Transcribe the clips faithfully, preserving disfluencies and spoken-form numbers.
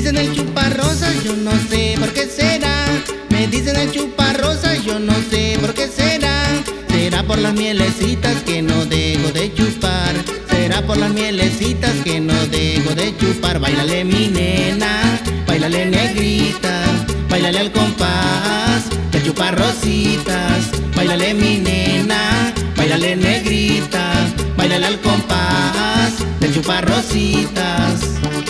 dicen el chuparrosas, yo no sé por qué será. Me dicen el chuparrosas, yo no sé por qué será. Será por las mielecitas que no dejo de chupar. Será por las mielecitas que no dejo de chupar. Báilale mi nena, báilale negrita, báilale al compás de chuparrositas. Báilale mi nena, báilale negrita, báilale al compás de chuparrositas.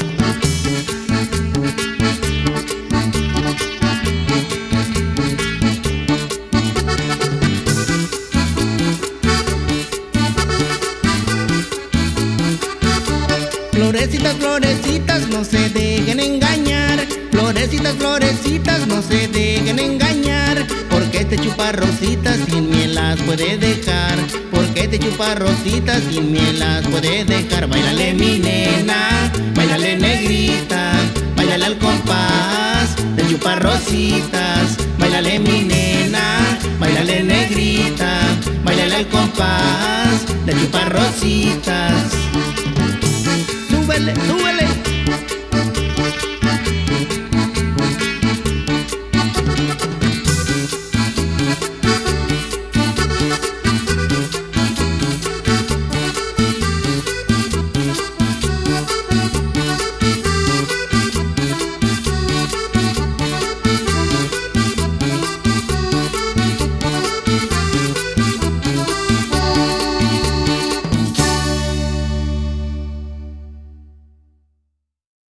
Florecitas, florecitas, no se dejen engañar. Florecitas, florecitas, no se dejen engañar. Porque este chuparrositas sin miel las puede dejar. Porque este chuparrositas sin miel las puede dejar. Báilale mi nena, báilale negrita, báilale al compás de chuparrositas. Báilale mi nena, báilale negrita, báilale al compás de chuparrositas. Súbele, súbele.